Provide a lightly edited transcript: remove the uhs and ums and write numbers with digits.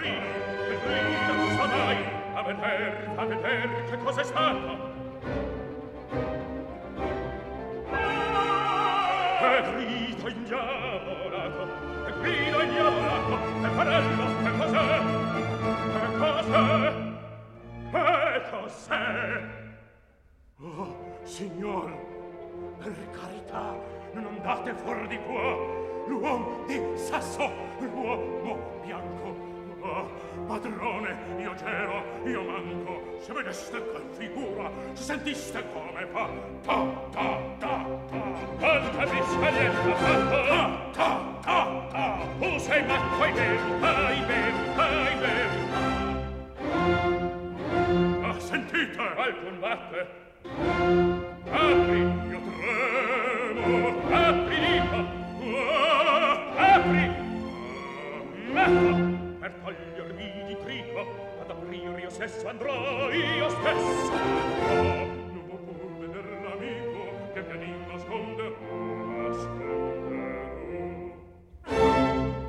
A veder che cosa è stato. Che grido indiavorato, che grido indiavorato, che farello, che cos'è? Che cos'è? Che cos'è? Oh, signor, per carità, non andate fuori di qua. L'uomo di Sasso, l'uomo bianco. Oh, padrone, io c'ero, io manco. Se vedeste che figura, se sentiste come fa. Ta, ta, ta, ta. Quanta biscaglietta fatto. Ta, ta, ta, ta. Tu sei matto, hai bevuto, hai bevuto, hai bevuto. Ah, sentite, qualcun batte. Apri, io tremo. Apri, dico. Apri. Matto. Per togliermi di trico, ad aprire io stesso andrò, io stesso.